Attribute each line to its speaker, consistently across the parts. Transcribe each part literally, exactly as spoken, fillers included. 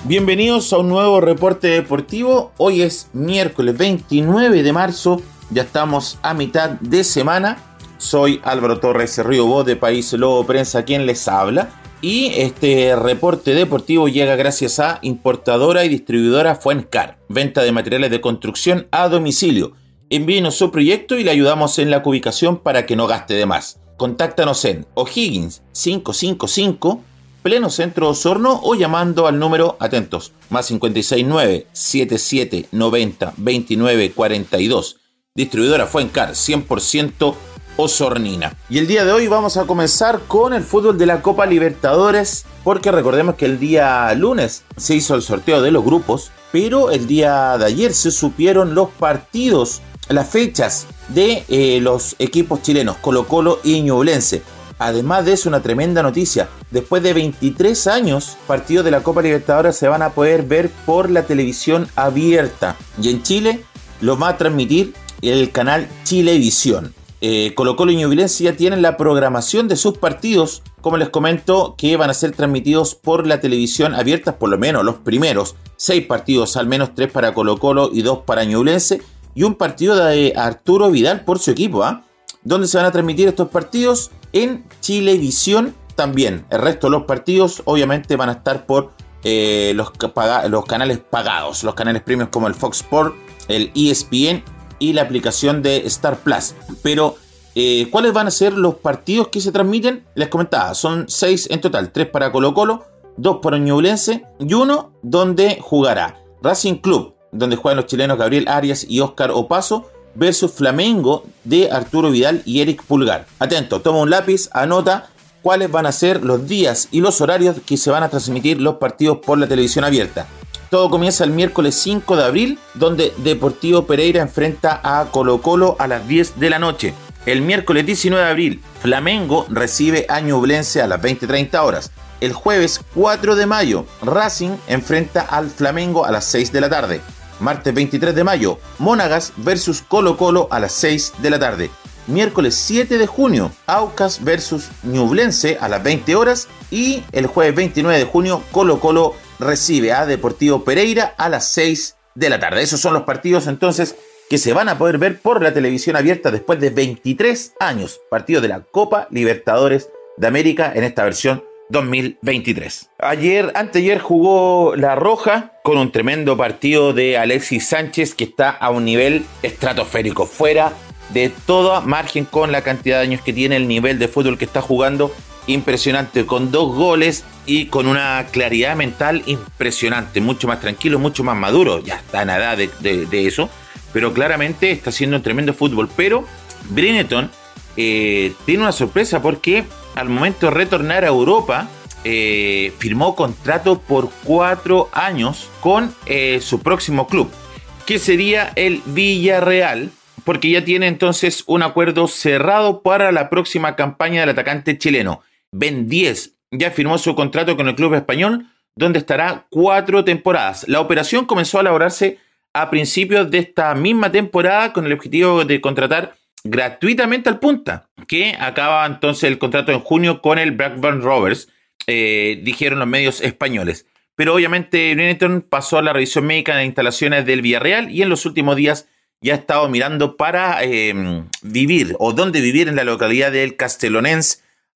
Speaker 1: Bienvenidos a un nuevo reporte deportivo. Hoy es miércoles veintinueve de marzo, ya estamos a mitad de semana. Soy Álvaro Torres Río, voz de País Lobo Prensa, quien les habla. Y este reporte deportivo llega gracias a importadora y distribuidora Fuencar, venta de materiales de construcción a domicilio. Envíenos su proyecto y le ayudamos en la ubicación para que no gaste de más. Contáctanos en O'Higgins quinientos cincuenta y cinco, pleno centro de Osorno, o llamando al número, atentos, más cinco seis nueve, siete siete nueve cero, dos nueve cuatro dos. Distribuidora Fuencar, cien por ciento osornina. Y el día de hoy vamos a comenzar con el fútbol de la Copa Libertadores, porque recordemos que el día lunes se hizo el sorteo de los grupos, pero el día de ayer se supieron los partidos, las fechas de eh, los equipos chilenos, Colo-Colo y Ñublense. Además de eso, una tremenda noticia: después de veintitrés años, partidos de la Copa Libertadores se van a poder ver por la televisión abierta, y en Chile lo va a transmitir el canal Chilevisión. Eh, Colo-Colo y Ñublense ya tienen la programación de sus partidos, como les comento, que van a ser transmitidos por la televisión abierta, por lo menos los primeros seis partidos, al menos tres para Colo-Colo y dos para Ñublense, y un partido de Arturo Vidal por su equipo, ¿eh? donde se van a transmitir estos partidos en Chilevisión también. El resto de los partidos obviamente van a estar por eh, los, paga- los canales pagados, los canales premium como el Fox Sports, el E S P N y la aplicación de Star Plus. Pero, eh, ¿cuáles van a ser los partidos que se transmiten? Les comentaba, son seis en total, tres para Colo-Colo, dos para Ñublense y uno donde jugará Racing Club, donde juegan los chilenos Gabriel Arias y Óscar Opaso, versus Flamengo de Arturo Vidal y Eric Pulgar. Atento, toma un lápiz, anota cuáles van a ser los días y los horarios que se van a transmitir los partidos por la televisión abierta. Todo comienza el miércoles cinco de abril, donde Deportivo Pereira enfrenta a Colo-Colo a las diez de la noche. El miércoles diecinueve de abril, Flamengo recibe a Ñublense a las veinte treinta horas. El jueves cuatro de mayo, Racing enfrenta al Flamengo a las seis de la tarde. Martes veintitrés de mayo, Monagas versus Colo-Colo a las seis de la tarde. Miércoles siete de junio, Aucas versus Ñublense a las veinte horas. Y el jueves veintinueve de junio, Colo-Colo recibe a Deportivo Pereira a las seis de la tarde. Esos son los partidos entonces que se van a poder ver por la televisión abierta después de veintitrés años. Partidos de la Copa Libertadores de América en esta versión dos mil veintitrés. Ayer, anteayer jugó La Roja con un tremendo partido de Alexis Sánchez, que está a un nivel estratosférico, fuera de toda margen con la cantidad de años que tiene, el nivel de fútbol que está jugando, impresionante, con dos goles y con una claridad mental impresionante, mucho más tranquilo, mucho más maduro, ya está en edad de, de, de eso, pero claramente está haciendo un tremendo fútbol. Pero Benetton eh, tiene una sorpresa, porque al momento de retornar a Europa, eh, firmó contrato por cuatro años con eh, su próximo club, que sería el Villarreal, porque ya tiene entonces un acuerdo cerrado para la próxima campaña del atacante chileno. Ben diez ya firmó su contrato con el club español, donde estará cuatro temporadas. La operación comenzó a elaborarse a principios de esta misma temporada con el objetivo de contratar gratuitamente al punta, que acaba entonces el contrato en junio con el Blackburn Rovers, eh, dijeron los medios españoles. Pero obviamente Benetton pasó a la revisión médica de instalaciones del Villarreal y en los últimos días ya ha estado mirando para eh, vivir o dónde vivir en la localidad del Castellonense,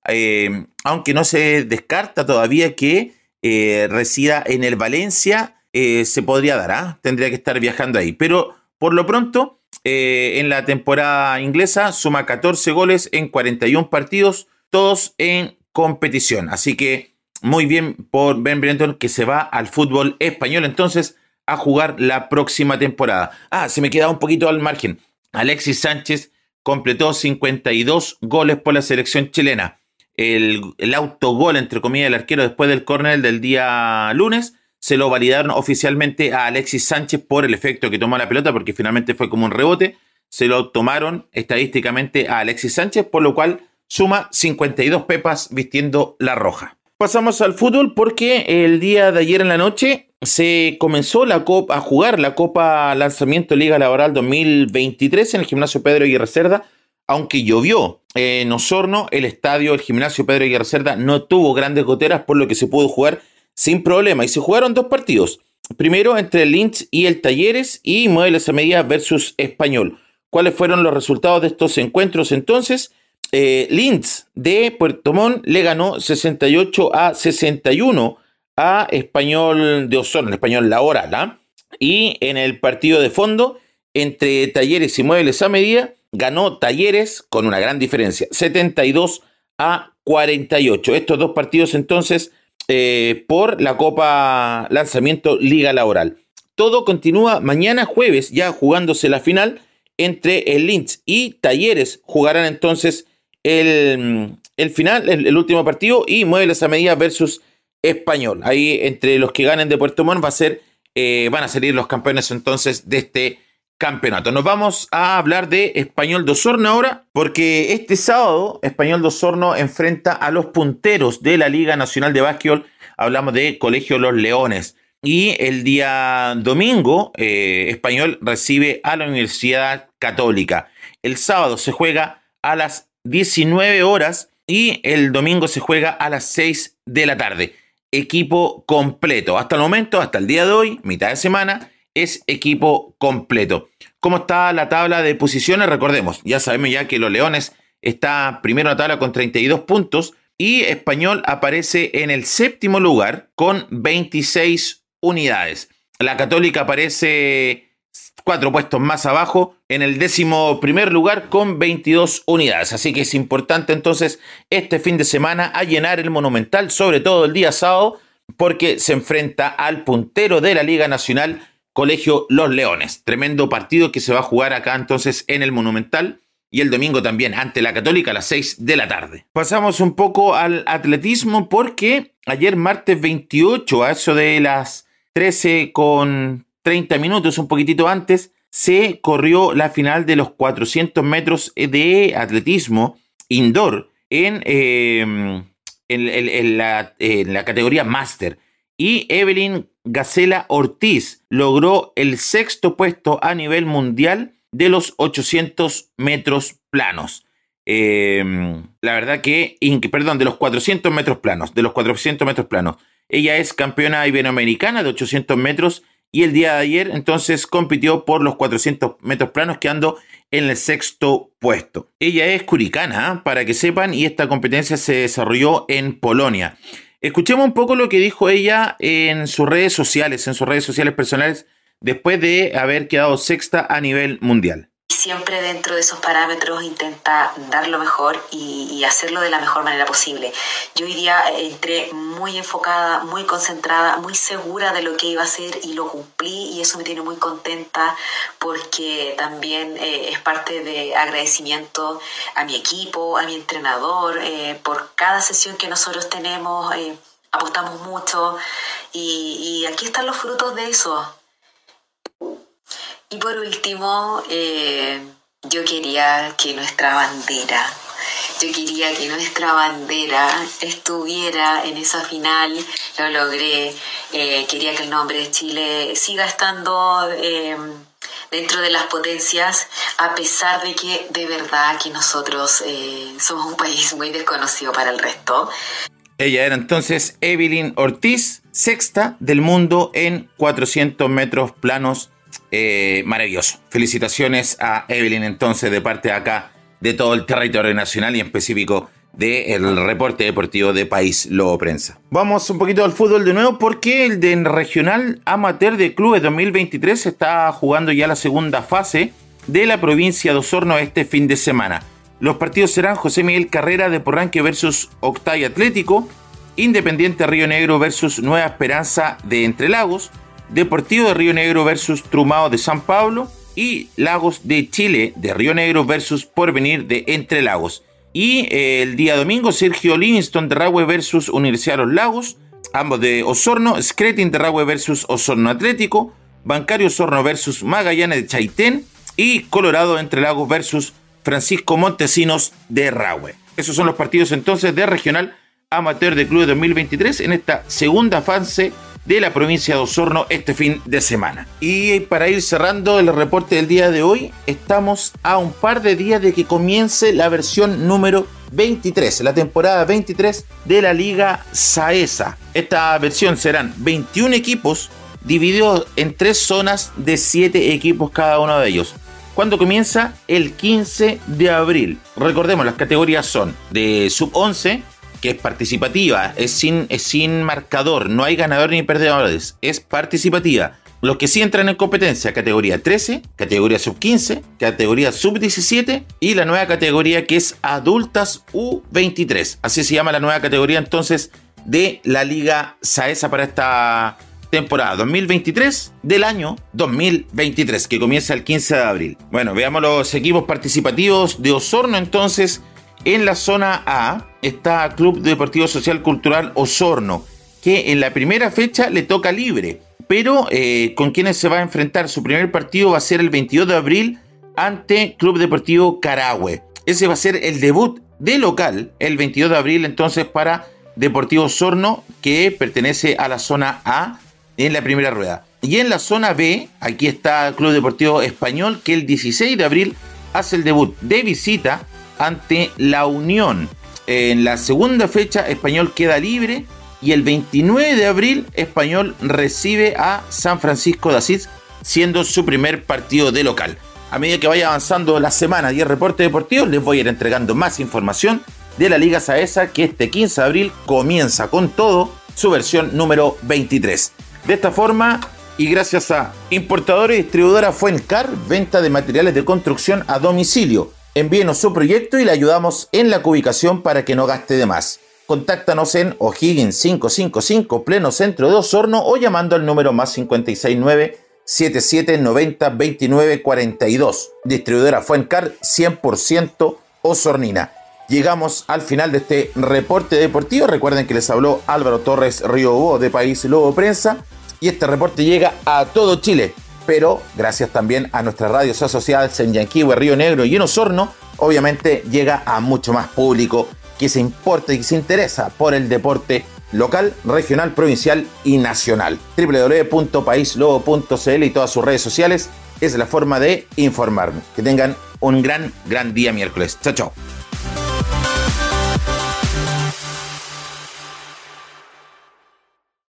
Speaker 1: eh, aunque no se descarta todavía que eh, resida en el Valencia, eh, se podría dar, ¿eh? tendría que estar viajando ahí. Pero por lo pronto, eh, en la temporada inglesa suma catorce goles en cuarenta y uno partidos, todos en competición. Así que muy bien por Ben Benetton, que se va al fútbol español entonces a jugar la próxima temporada. Ah, se me quedaba un poquito al margen. Alexis Sánchez completó cincuenta y dos goles por la selección chilena. El, el autogol, entre comillas, del arquero después del córner del día lunes, se lo validaron oficialmente a Alexis Sánchez por el efecto que tomó la pelota, porque finalmente fue como un rebote. Se lo tomaron estadísticamente a Alexis Sánchez, por lo cual suma cincuenta y dos pepas vistiendo la roja. Pasamos al fútbol, porque el día de ayer en la noche se comenzó la copa, a jugar la Copa Lanzamiento Liga Laboral dos mil veintitrés en el gimnasio Pedro Aguirre Cerda. Aunque llovió en Osorno, el estadio, el gimnasio Pedro Aguirre Cerda, no tuvo grandes goteras, por lo que se pudo jugar sin problema. Y se jugaron dos partidos. Primero entre el Linz y el Talleres y Muebles a Medida versus Español. ¿Cuáles fueron los resultados de estos encuentros entonces? Eh, Linz de Puerto Montt le ganó sesenta y ocho a sesenta y uno a Español de Osorno, Español La Oral, ¿eh? Y en el partido de fondo entre Talleres y Muebles a Medida ganó Talleres con una gran diferencia, setenta y dos a cuarenta y ocho. Estos dos partidos entonces eh, por la Copa Lanzamiento Liga Laboral. Todo continúa mañana jueves, ya jugándose la final entre el Linz y Talleres. Jugarán entonces el, el final, el, el último partido, y Muebles a Medida versus Español. Ahí entre los que ganen de Puerto Montt va a ser, eh, van a salir los campeones entonces de este campeonato. Nos vamos a hablar de Español de Osorno ahora, porque este sábado Español de Osorno enfrenta a los punteros de la Liga Nacional de Básquetbol. Hablamos de Colegio Los Leones. Y el día domingo eh, Español recibe a la Universidad Católica. El sábado se juega a las diecinueve horas y el domingo se juega a las seis de la tarde. Equipo completo. Hasta el momento, hasta el día de hoy, mitad de semana, es equipo completo. ¿Cómo está la tabla de posiciones? Recordemos, ya sabemos ya que los Leones está primero en la tabla con treinta y dos puntos y Español aparece en el séptimo lugar con veintiséis unidades. La Católica aparece cuatro puestos más abajo en el décimo primer lugar con veintidós unidades. Así que es importante entonces este fin de semana a llenar el Monumental, sobre todo el día sábado, porque se enfrenta al puntero de la Liga Nacional, Colegio Los Leones. Tremendo partido que se va a jugar acá entonces en el Monumental y el domingo también ante la Católica a las seis de la tarde. Pasamos un poco al atletismo porque ayer martes veintiocho, a eso de las trece con treinta minutos, un poquitito antes, se corrió la final de los cuatrocientos metros de atletismo indoor en, eh, en, en, en, la, en la categoría Master. Y Evelyn Gacela Ortiz logró el sexto puesto a nivel mundial de los ochocientos metros planos. Eh, la verdad que, perdón, de los cuatrocientos metros planos, de los cuatrocientos metros planos. Ella es campeona iberoamericana de ochocientos metros y el día de ayer entonces compitió por los cuatrocientos metros planos, quedando en el sexto puesto. Ella es curicana, ¿eh? Para que sepan, y esta competencia se desarrolló en Polonia. Escuchemos un poco lo que dijo ella en sus redes sociales, en sus redes sociales personales, después de haber quedado sexta a nivel mundial.
Speaker 2: Siempre dentro de esos parámetros intenta dar lo mejor y, y hacerlo de la mejor manera posible. Yo hoy día entré muy enfocada, muy concentrada, muy segura de lo que iba a hacer y lo cumplí, y eso me tiene muy contenta porque también eh, es parte de agradecimiento a mi equipo, a mi entrenador, eh, por cada sesión que nosotros tenemos, eh, apostamos mucho y, y aquí están los frutos de eso. Y por último, eh, yo quería que nuestra bandera, yo quería que nuestra bandera estuviera en esa final, lo logré, eh, quería que el nombre de Chile siga estando eh, dentro de las potencias, a pesar de que de verdad que nosotros eh, somos un país muy desconocido para el resto.
Speaker 1: Ella era entonces Evelyn Ortiz, sexta del mundo en cuatrocientos metros planos. Eh, maravilloso. Felicitaciones a Evelyn entonces de parte de acá de todo el territorio nacional y en específico del reporte deportivo de País Lobo Prensa. Vamos un poquito al fútbol de nuevo porque el de Regional Amateur de Clubes dos mil veintitrés está jugando ya la segunda fase de la provincia de Osorno este fin de semana. Los partidos serán José Miguel Carrera de Porranque versus Octay Atlético, Independiente Río Negro versus Nueva Esperanza de Entre Lagos, Deportivo de Río Negro versus Trumao de San Pablo y Lagos de Chile de Río Negro versus Porvenir de Entre Lagos. Y eh, el día domingo Sergio Livingston de Rahue versus Universidad de los Lagos, ambos de Osorno, Scretin de Rahue versus Osorno Atlético, Bancario Osorno versus Magallanes de Chaitén y Colorado de Entre Lagos versus Francisco Montesinos de Rahue. Esos son los partidos entonces de Regional Amateur de Clubes dos mil veintitrés en esta segunda fase de la provincia de Osorno este fin de semana. Y para ir cerrando el reporte del día de hoy, estamos a un par de días de que comience la versión número veintitrés, la temporada veintitrés de la Liga Saesa. Esta versión serán veintiún equipos divididos en tres zonas de siete equipos cada uno de ellos. ¿Cuándo comienza? El quince de abril. Recordemos, las categorías son de sub once, que es participativa, es sin, es sin marcador, no hay ganadores ni perdedores, es participativa. Los que sí entran en competencia, categoría trece, categoría sub quince, categoría sub diecisiete y la nueva categoría que es adultas U veintitrés. Así se llama la nueva categoría entonces de la Liga Saesa para esta temporada dos mil veintitrés del año dos mil veintitrés, que comienza el quince de abril. Bueno, veamos los equipos participativos de Osorno entonces. En la zona A está Club Deportivo Social Cultural Osorno, que en la primera fecha le toca libre, pero eh, con quienes se va a enfrentar su primer partido va a ser el veintidós de abril ante Club Deportivo Carahue. Ese va a ser el debut de local el veintidós de abril entonces para Deportivo Osorno, que pertenece a la zona A en la primera rueda. Y en la zona B, aquí está Club Deportivo Español, que el dieciséis de abril hace el debut de visita ante La Unión. En la segunda fecha, Español queda libre y el veintinueve de abril, Español recibe a San Francisco de Asís, siendo su primer partido de local. A medida que vaya avanzando la semana y el reporte deportivo, les voy a ir entregando más información de la Liga Saesa, que este quince de abril comienza con todo su versión número veintitrés. De esta forma, y gracias a Importadora y Distribuidora Fuencar, venta de materiales de construcción a domicilio. Envíenos su proyecto y le ayudamos en la ubicación para que no gaste de más. Contáctanos en O'Higgins quinientos cincuenta y cinco, pleno centro de Osorno, o llamando al número más cinco seis nueve, siete siete nueve cero, dos nueve cuatro dos. Distribuidora Fuencar, cien por ciento osornina. Llegamos al final de este reporte deportivo. Recuerden que les habló Álvaro Torres Riobó de País Lobo Prensa. Y este reporte llega a todo Chile, pero gracias también a nuestras radios asociadas en Yanquihue, Río Negro y en Osorno, obviamente llega a mucho más público que se importa y que se interesa por el deporte local, regional, provincial y nacional. doble u doble u doble u punto país lobo punto c l y todas sus redes sociales es la forma de informarme. Que tengan un gran, gran día miércoles. Chao, chao.